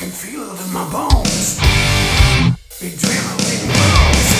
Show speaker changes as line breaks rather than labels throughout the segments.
can feel it in my bones. Adrenaline grows.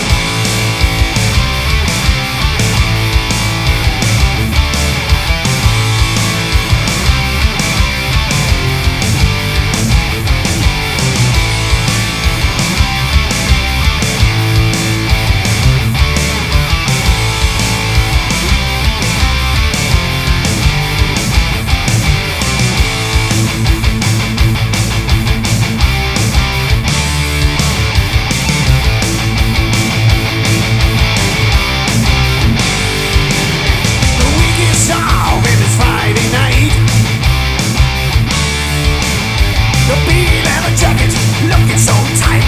Looking so tight.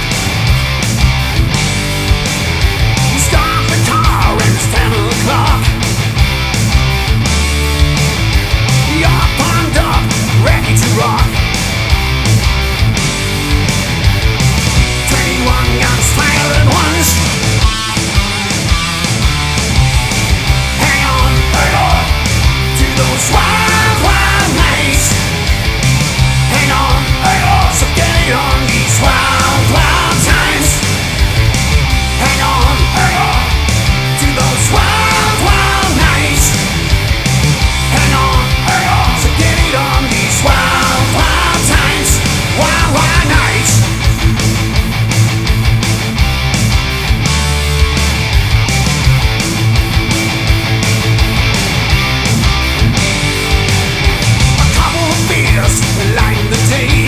You start the car and it's 10 o'clock. You're pumped up, ready to rock. 21 guns firing once. Hang on to those wild, wild nights. Hang on, so get it on. Wild, wild times. Hang on to those wild, wild nights. Hang on, so get it on these wild, wild times. Wild, wild nights. A couple of beers lighten the day.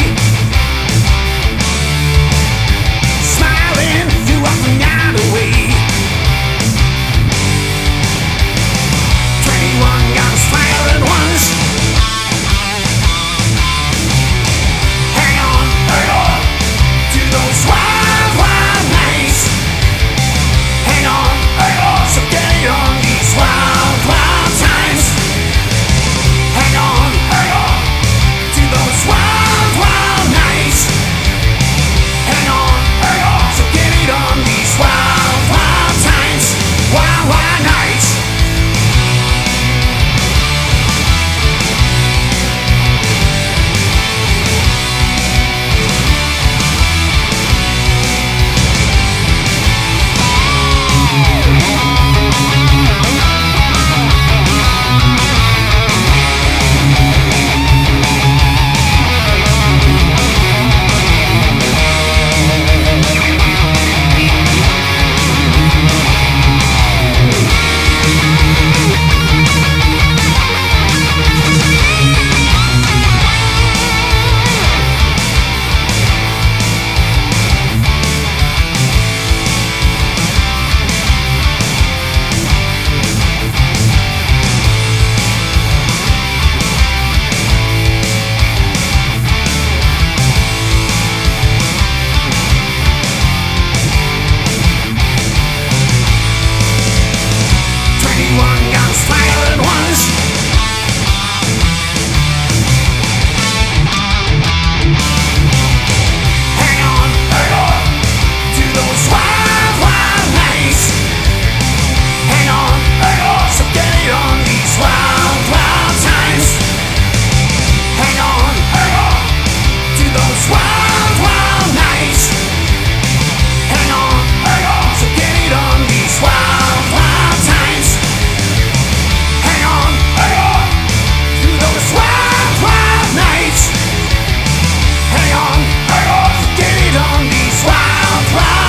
Wild, wild.